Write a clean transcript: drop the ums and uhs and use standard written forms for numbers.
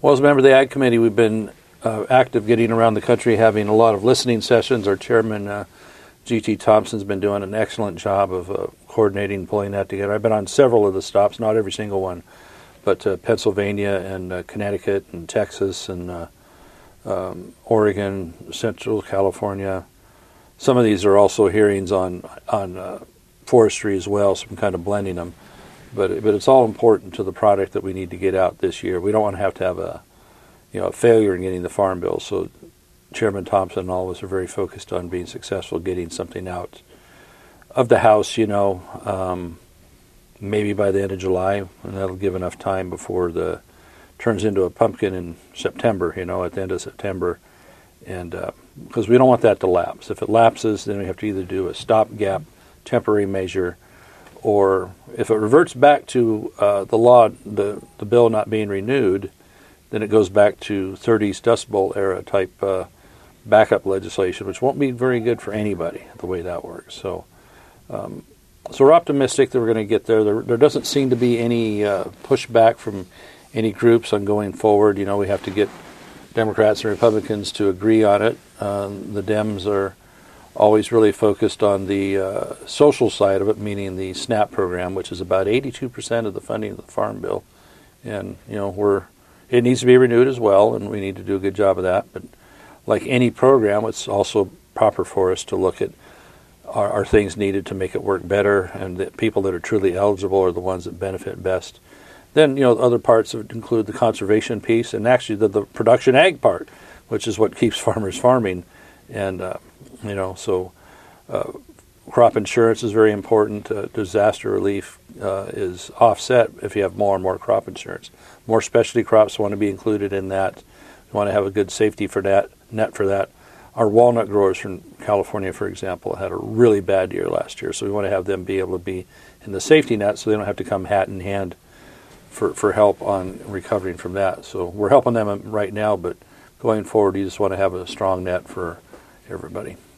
Well, as a member of the Ag Committee, we've been active getting around the country, having a lot of listening sessions. Our chairman, G.T. Thompson's been doing an excellent job of coordinating, pulling that together. I've been on several of the stops, not every single one, but Pennsylvania and Connecticut and Texas and Oregon, Central California. Some of these are also hearings on forestry as well, so I'm kind of blending them. But it's all important to the product that we need to get out this year. We don't want to have a failure in getting the Farm Bill. So Chairman Thompson and all of us are very focused on being successful, getting something out of the House, maybe by the end of July, and that'll give enough time before the turns into a pumpkin in September, at the end of September. And because we don't want that to lapse. If it lapses, then we have to either do a stopgap temporary measure, or if it reverts back to the law, the bill not being renewed, then it goes back to 30s Dust Bowl era type backup legislation, which won't be very good for anybody the way that works. So we're optimistic that we're going to get there. There doesn't seem to be any pushback from any groups on going forward. We have to get Democrats and Republicans to agree on it. The Dems are always really focused on the social side of it, meaning the SNAP program, which is about 82% of the funding of the Farm Bill. And, it needs to be renewed as well, and we need to do a good job of that. But like any program, it's also proper for us to look at are things needed to make it work better, and the people that are truly eligible are the ones that benefit best. Then, other parts of it include the conservation piece and actually the production ag part, which is what keeps farmers farming. And, crop insurance is very important. Disaster relief is offset if you have more and more crop insurance. More specialty crops want to be included in that. We want to have a good safety net for that. Our walnut growers from California, for example, had a really bad year last year, so we want to have them be able to be in the safety net so they don't have to come hat in hand for help on recovering from that. So we're helping them right now, but going forward, you just want to have a strong net for everybody.